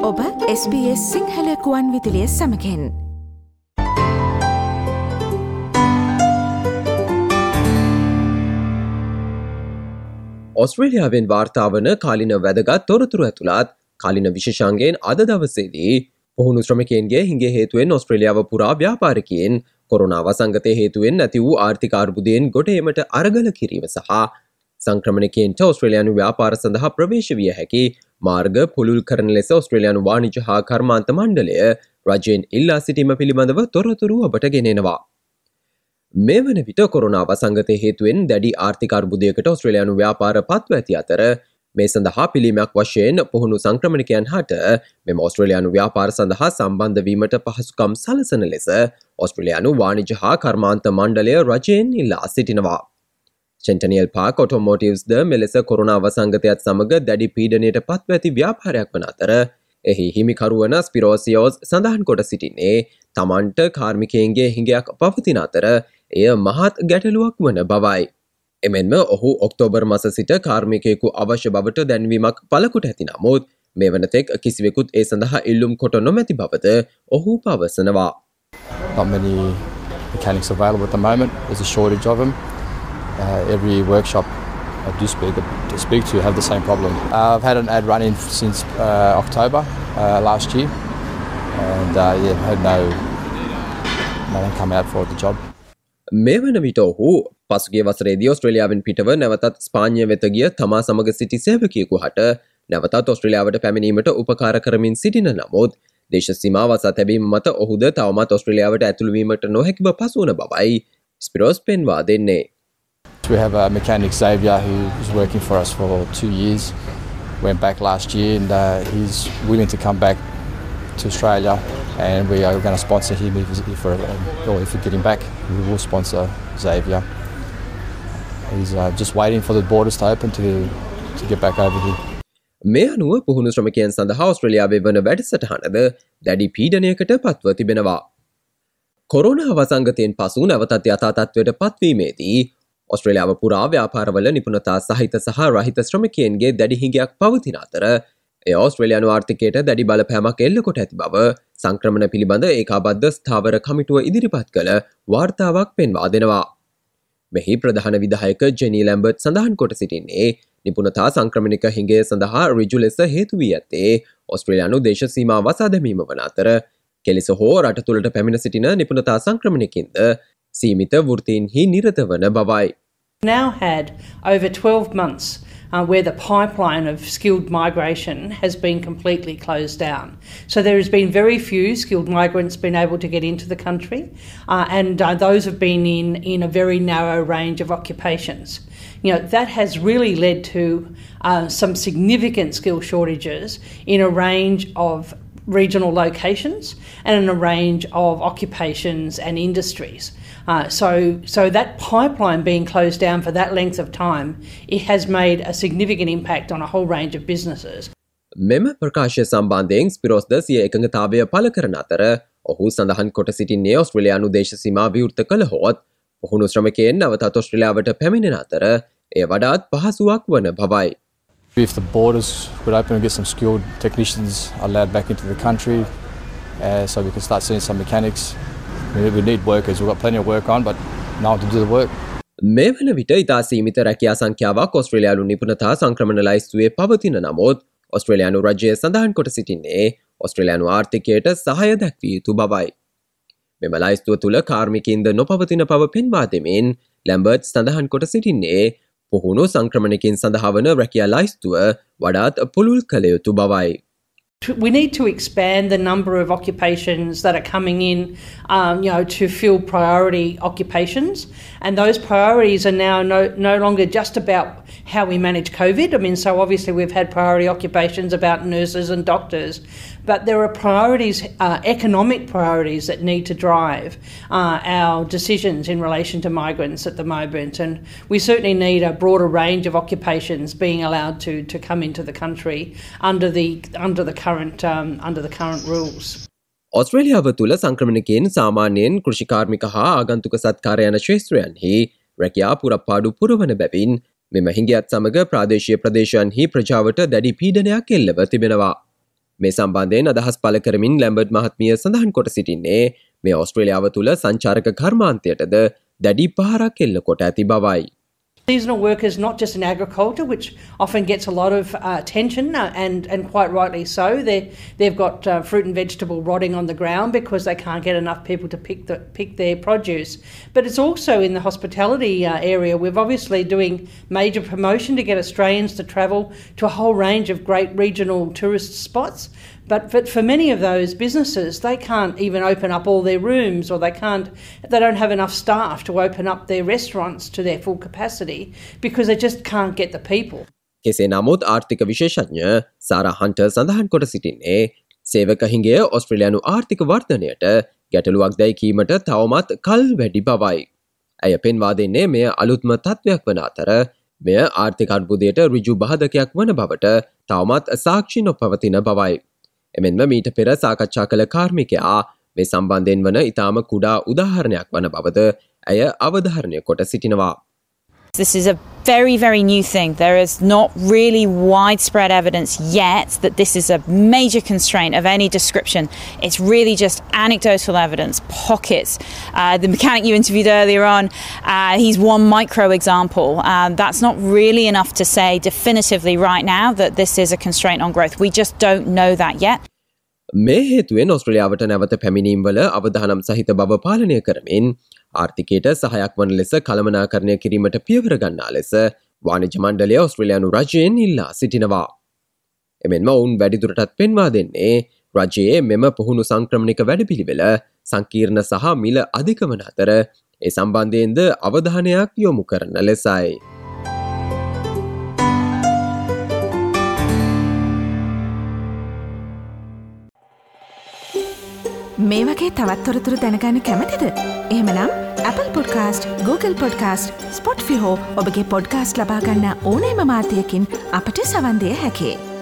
ඔබ SBS සිංහල කුවන් විදුලිය සමකෙන් ඔස්ට්‍රේලියාවෙන් වාර්තාවන කාලින වැදගත් තොරතුරු ඇතුළත් කාලින විශේෂාංගයෙන් අද දවසේදී පුහුණු ශ්‍රමිකයන්ගේ හිඟේ හේතුවෙන් ඔස්ට්‍රේලියාව පුරා ව්‍යාපාරිකයන් කොරෝනා වසංගතය හේතුවෙන් නැති වූ ආර්ථික අර්බුදයෙන් ගොඩ ඒමට අරගල කිරීම සහ සංක්‍රමණිකයන්ට ඔස්ට්‍රේලියානු ව්‍යාපාර සඳහා ප්‍රවේශ විය හැකි මාර්ග පුළුල් කරන ලෙස ඔස්ට්‍රේලියානු වාණිජ්‍ය හා කර්මාන්ත මණ්ඩලය රජයෙන් ඉල්ලා සිටීම පිළිබඳව තොරතුරු ඔබට ගෙනෙනවා. මේ වන විට කොරෝනා වසංගතය හේතුවෙන් දැඩි ආර්ථික අර්බුදයකට ඔස්ට්‍රේලියානු ව්‍යාපාර පත්ව ඇති අතර මේ සඳහා පිළිමයක් වශයෙන් පුහුණු සංක්‍රමණිකයන් හට මෙම ඔස්ට්‍රේලියානු ව්‍යාපාර සඳහා සම්බන්ධ වීමට පහසුකම් සලසන ලෙස ඔස්ට්‍රේලියානු වාණිජ්‍ය හා කර්මාන්ත මණ්ඩලය රජයෙන් ඉල්ලා සිටිනවා. Centennial Park Automotives ද මෙලෙස කොරෝනා වසංගතයත් සමග දැඩි පීඩනයට පත්ව ඇති ව්‍යාපාරයක් වන අතර එහි හිමිකරුවන ස්පිරෝසියෝස් සඳහන් කොට සිටින්නේ තමන්ට කාර්මිකයන්ගේ හිඟයක් පවතින අතර එය මහත් ගැටලුවක් වන බවයි. එමෙන්ම ඔහු ඔක්තෝබර් මාස සිට කාර්මිකයෙකු අවශ්‍ය බවට දැන්වීමක් පළකොට ඇති නමුත් මේ වනතෙක් කිසිවෙකුත් ඒ සඳහා ඉල්ලුම් කොට නොමැති බවද ඔහු පවසනවා. Not many mechanics available at the moment. There's a shortage of them. Every workshop I do speak to have the same problem. I've had an ad running since October last year, and had nothing come out for the job. මේ වන විට ඔහු පසුගිය වසරේදී ඔස්ට්‍රේලියාවෙන් පිටව නැවතත් ස්පාඤ්ඤය වෙත ගිය තමා සමග සිටි සේවකයෙකු හට නැවතත් ඔස්ට්‍රේලියාවට පැමිණීමට උපකාර කරමින් සිටින නමුත් දේශ සීමාව වසා තැබීම මත ඔහුද තවමත් ඔස්ට්‍රේලියාවට ඇතුළු වීමට නොහැකිව පසු වන බවයි ස්පිරෝස් පෙන්වා දෙන්නේ. We have a mechanic, Xavier, who was working for us for 2 years. Went back last year, and he's willing to come back to Australia, and we are going to sponsor him if we get him back. We will sponsor Xavier. He's just waiting for the borders to open to get back over here. මේ අනුව පුහුණු ශ්‍රමිකයන් සඳහා ඔස්ට්‍රේලියාවේ වන වැඩසටහනද දැඩි පීඩනයකට පත්ව තිබෙනවා. Corona වසංගතයෙන් පසු නැවතත් යථා තත්ත්වයට පත්වීමේදී ඔස්ට්‍රේලියාව පුරා ව්‍යාපාරවල නිපුණතා සහිත සහ රහිත ශ්‍රමිකයන්ගේ දැඩි හිඟයක් පවතින අතර එය ඔස්ට්‍රේලියානු ආර්ථිකයට දැඩි බලපෑමක් එල්ල කොට ඇති බව සංක්‍රමණ පිළිබඳ ඒකාබද්ධ ස්ථාවර කමිටුව ඉදිරිපත් කළ වාර්තාවක් පෙන්වා දෙනවා. මෙහි ප්‍රධාන විධායක ජෙනි ලැම්බර්ට් සඳහන් කොට සිටින්නේ නිපුණතා සංක්‍රමණික හිඟය සඳහා ඍජු ලෙස හේතු වී ඇත්තේ ඔස්ට්‍රේලියානු දේශ සීමා වසා දැමීම වන අතර කෙලෙස හෝ රට තුළට පැමිණ සිටින නිපුණතා සංක්‍රමණිකින්ද සීමිත වෘත්තීන්හි නිරත වන බවයි. Now had over 12 months where the pipeline of skilled migration has been completely closed down. So there has been very few skilled migrants been able to get into the country, and those have been in a very narrow range of occupations. That has really led to some significant skill shortages in a range of regional locations and in a range of occupations and industries. So that pipeline being closed down for that length of time, it has made a significant impact on a whole range of businesses. මෙම ප්‍රකාශය සම්බන්ධයෙන් ස්පිරෝස් ද සිය එකඟතාවය පළ කරන අතර ඔහු සඳහන් කොට සිටින්නේ ඔස්ට්‍රේලියානු දේශ සීමා විවෘත කළහොත් පුහුණු ශ්‍රමිකයන් නැවතත් ඔස්ට්‍රේලියාවට පැමිණෙන අතර එය වඩාත් පහසුවක් වන බවයි. If the borders would open and get some skilled technicians allowed back into the country, so we can start seeing some mechanics. We need workers. We've got plenty of work on, but no one to do the work. මේ වන විට ඉතා සීමිත රැකියා සංඛ්‍යාවක් ඔස්ට්‍රේලියානු නිපුණතා සංක්‍රමණ ලයිස්තුවේ පවතින නමුත් ඔස්ට්‍රේලියානු රජය සඳහන් කොට සිටින්නේ ඔස්ට්‍රේලියානු ආර්ථිකයට සහාය දැක්විය යුතු බවයි. මෙම ලයිස්තුව තුළ කාර්මිකයින්ද නොපවතින බව පෙන්වා දෙමින් ලැම්බර්ට් සඳහන් කොට සිටින්නේ පුහුණු සංක්‍රමණිකින් සඳහා වන රැකියා ලයිස්තුව වඩාත් පුළුල් කළ යුතු බවයි. We need to expand the number of occupations that are coming in, to fill priority occupations. And those priorities are now no longer just about how we manage COVID. I mean, so obviously we've had priority occupations about nurses and doctors, but there are priorities, economic priorities that need to drive our decisions in relation to migrants at the moment. And we certainly need a broader range of occupations being allowed to come into the country under the current rules. ඔස්ට්‍රේලියාව තුළ සංක්‍රමණිකයන් සාමාන්‍යයෙන් කෘෂිකාර්මික හා ආගන්තුක සත්කාර යන ක්ෂේත්‍රයන්හි රැකියා පුරප්පාඩු පුරවන බැවින් මෙම හිඟයත් සමග ප්‍රාදේශීය ප්‍රදේශයන්හි ප්‍රජාවට දැඩි පීඩනයක් එල්ලව තිබෙනවා. මේ සම්බන්ධයෙන් අදහස් පළ කරමින් ලැම්බර්ඩ් මහත්මිය සඳහන් කොට සිටින්නේ මේ ඕස්ට්‍රේලියාව තුළ සංචාරක කර්මාන්තයටද දැඩි පහරක් එල්ල කොට ඇති බවයි. Seasonal workers, not just in agriculture, which often gets a lot of attention and quite rightly so. They've got fruit and vegetable rotting on the ground because they can't get enough people to pick their produce. But it's also in the hospitality area. We're obviously doing major promotion to get Australians to travel to a whole range of great regional tourist spots. But for many of those businesses, they can't even open up all their rooms, or they don't have enough staff to open up their restaurants to their full capacity because they just can't get the people. කෙසේ නමුත් ආර්ථික විශේෂඥ සාරා hunter සඳහන් කොට සිටින්නේ සේවක හිඟය ඔස්ට්‍රේලියානු ආර්ථික වර්ධනයට ගැටලුවක් දැයි කීමට තවමත් කල් වැඩි බවයි. ඇය පෙන්වා දෙන්නේ මෙය අලුත්ම තත්ත්වයක් වන අතර මෙය ආර්ථික අර්බුදයට ඍජු බාධකයක් වන බවට තවමත් සාක්ෂි නොපවතින බවයි. එමෙන්ම මීට පෙර සාකච්ඡා කළ කාර්මිකයා මේ සම්බන්ධයෙන් වන ඉතාම කුඩා උදාහරණයක් වන බවද ඇය අවධාරණය කොට සිටිනවා. This is a very, very new thing. There is not really widespread evidence yet that this is a major constraint of any description. It's really just anecdotal evidence, pockets. The mechanic you interviewed earlier on, he's one micro example. That's not really enough to say definitively right now that this is a constraint on growth. We just don't know that yet. මේ හේතුවෙන් ඔස්ට්‍රේලියාවට නැවත පැමිණීම්වල අවධානම් සහිත බව පාලනය කරමින් ආර්ථිකයට සහයක් වන ලෙස කළමනාකරණය කිරීමට පියවර ගන්නා ලෙස වාණිජ්‍ය මණ්ඩලය ඔස්ට්‍රේලියානු රජයෙන් ඉල්ලා සිටිනවා. එමෙන්ම ඔවුන් වැඩිදුරටත් පෙන්වා දෙන්නේ රජයේ මෙම පුහුණු සංක්‍රමණික වැඩපිළිවෙල සංකීර්ණ සහ මිල අධික වන අතර ඒ සම්බන්ධයෙන්ද අවධානයක් යොමු කරන ලෙසයි. මේ වගේ තවත් තොරතුරු දැනගන්න කැමතිද? එහෙමනම් Apple Podcast, Google Podcast, Spotify හෝ ඔබගේ පොඩ්කාස්ට් ලබා ගන්න ඕනෑම මාධ්‍යයකින් අපට සවන් දිය හැකියි.